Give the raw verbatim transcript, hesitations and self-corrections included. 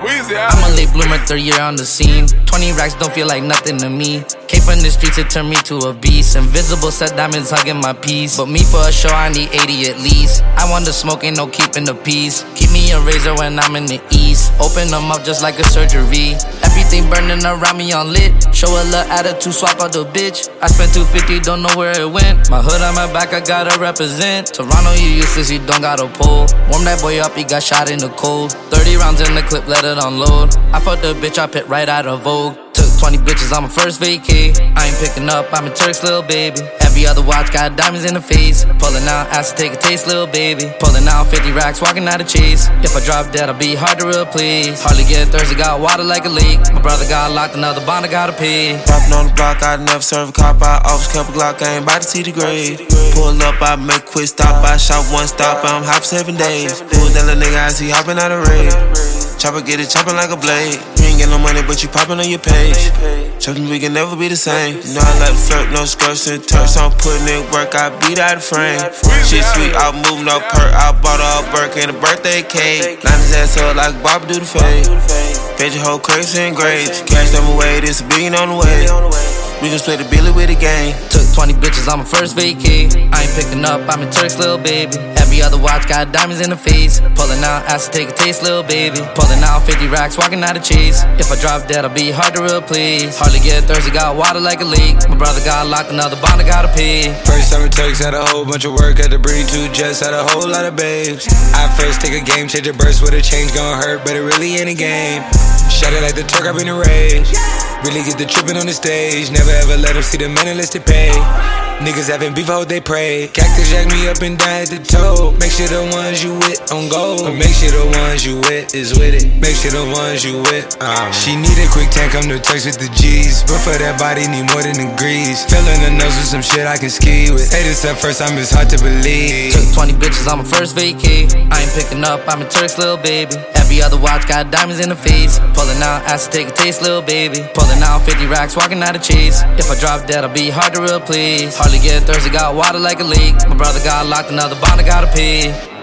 I'm a late bloomer, third year on the scene. Twenty racks don't feel like nothing to me. Came from the streets, it turned me to a beast. Invisible set diamonds hugging my piece. But me for a show, I need eighty at least. I want the smoke, ain't no keeping the peace. Keep me a razor when I'm in the east. Open them up just like a surgery. Everything burning around me on lit. Show a little attitude, swap out the bitch. I spent two fifty, don't know where it went. My hood on my back, I gotta represent. Toronto, you useless, you don't got a pole. Warm that boy up, he got shot in the cold. Thirty rounds in the clip, let it unload. I fucked the bitch, I pit right out of Vogue. Took twenty bitches on my first vacay. I ain't picking up, I'm a Turk's little baby. Every other watch got diamonds in the face. Pulling out, asked to take a taste, little baby. Pulling out fifty racks, walking out of chase. If I drop dead, I'll be hard to replace. Hardly get thirsty, got water like a lake. My brother got locked, another bond I gotta pay. Popping on the block, I never serve a cop. I always kept a Glock, I ain't about to see the grade. Pull up, I make a quick stop. I shot one stop, I'm hot for seven days. Who's that little nigga I see hopping out of raid? Chopper get it chopping like a blade. You ain't get no money, but you popping on your page. Chopping, we can never be the same. You know I like to flirt, no skirts and turks. I'm putting in work, I beat out the frame. Shit sweet, I move no perk. I bought her a Burke and a birthday cake. Line his ass up like Bob do the fade. Paid your whole crates and grades. Cash them away, this a billion on the way. We can split the billy with the gang. Took twenty bitches on my first vacay. I ain't picking up, I'm a Turk's little baby. Every other watch got diamonds in the face. Pulling out, asked to take a taste, little baby. Pulling out fifty racks, walking out of chase. If I drop dead, I'll be hard to replace. Hardly get thirsty, got water like a lake. My brother got locked, another bond I gotta pay. First time in Turks, had a whole bunch of work. Had to bring two jets, had a whole lot of babes. I first take a game, change a burst with a change, gon' hurt, but it really ain't a game. Shut it like the Turk, I've been a rage. Really get the trippin' on the stage. Never ever let them see the men unless they pay. Niggas having beef, I hope they pray. Cactus jack me up and down at the toe. Make sure the ones you with on go. But make sure the ones you with is with it. Make sure the ones you with. Um. She need a quick tank, come to Turks with the G's. But for that body, need more than the grease. Filling the nose with some shit I can ski with. Say this at first time, it's hard to believe. Took twenty bitches on my first vacay. I ain't picking up, I'm a Turk's little baby. Every other watch got diamonds in the face. Pulling out, asked to take a taste, little baby. Pulling out fifty racks, walking out of chase. If I drop dead, I'll be hard to replace. Hardly get thirsty, got water like a lake. My brother got locked, another bond I gotta pay.